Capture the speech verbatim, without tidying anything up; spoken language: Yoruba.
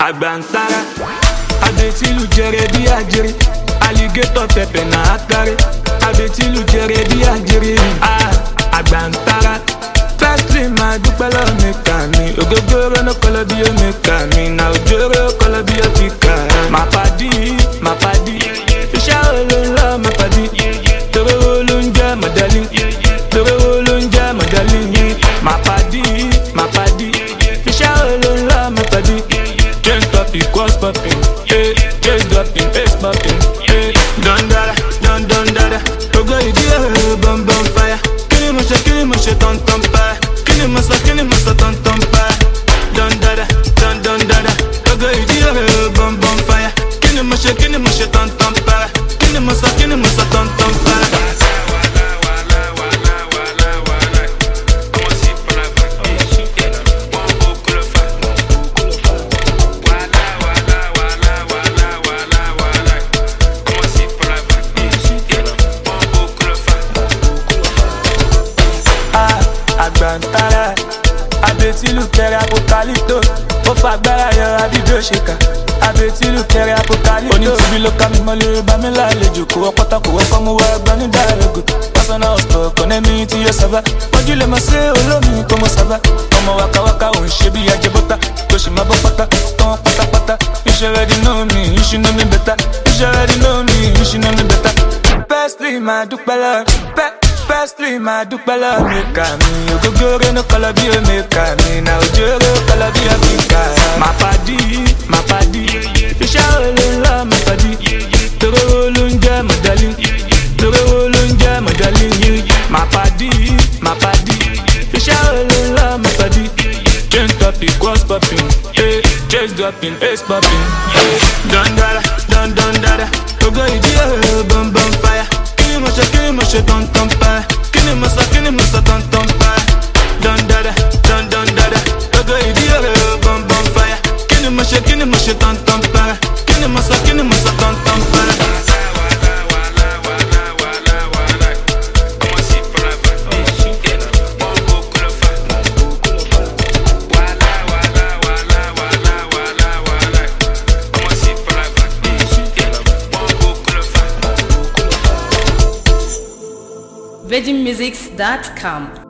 Agbantara, abetilu jere bí ajere, alligator pepper na akare. Abetilu jere bí ajere, ah, Agbantara. Firstly, ma dúpẹ́ lọ́wọ́ mẹ́ka mi, ògógóró no kọ́lọ́ bí ó mẹ́ka mi, na òjòrò kọ́lọ́ bí ó kíkà. Ma pàdí, ma pàdí, iṣẹ́ wo ló ń lọ ma pàdí, torí wo ló ń jẹ́ mọ̀dálí, torí wo ló ń jẹ́ mọ̀dálí. Ma pàdí, ma pàdí, iṣẹ́ wo ló ń lọ ma pàdí. Chain topic, cross popping, eh, chase dropping, face popping, eh. Don dada, don don dada, ogo ìdí ẹ̀ bum bum fire. Kini mo ṣe, kini mo ṣe ton ton pa. Kini mo sọ, kini mo sọ ton ton pa. Don dada, don don dada, ogo ìdí ẹ̀ bum bum fire. Kini mo ṣe, kini mo ṣe ton ton pa. Kini mo sọ, kini mo sọ ton ton pa. Agbantara, abetilu kẹrẹ apokalipto, ó fagbára yọ adídó ṣèkà. Abetilu kẹrẹ apokalipto, onítìbí ló ká mi mọ́lẹ̀ bá mi lálejò, kò wọ́ pátá kò wọ́kọ́ mú wá ẹgbẹ́ ní dàrẹ́gò. Personal store kọ́nẹ́mí tí yóò sábà, ojú lè mọ̀ sí olómi kò mọ̀ sábà. Ọmọ wakawaka ò ń ṣe bí ajẹ́ bọ́tà, tó ṣì máa bọ́ pátá, tán pátápátá. Iṣẹ́ rẹ̀ di know me, iṣu know me better. Iṣẹ́ rẹ̀ di know me, iṣu know me better. Firstly, máa dúpẹ́ lọ́wọ́ pẹ́. Firstly, ma dúpẹ́ lọ́wọ́ mẹ́ka mi, ògógóró no kọ́lọ́ bí ó mẹ́ka mi, na òjòrò kọ́lọ́ bí ó kíkà. Ma pàdí, ma pàdí, iṣẹ́ wo ló ń lọ ma pàdí, torí wo ló ń jẹ́ mọ̀dálí, torí wo ló ń jẹ́ mọ̀dálí. Ma pàdí, ma pàdí, iṣẹ́ wo ló ń lọ ma pàdí. Chain topic, cross popping, eh, chase dropping, face popping, eh. Don dada, don don dada, ogo ìdí ẹ̀ bum bum fire. Kini mo ṣe, kini mo ṣe ton ton pa. Kini mo sọ, kini mo sọ ton ton pa. Don dada, don don dada, ogo ìdí ẹ̀ bum bum fire. Kini mo ṣe, kini mo ṣe ton ton pa. Kini mo sọ, kini mo sọ ton ton pa. virgin musics dot com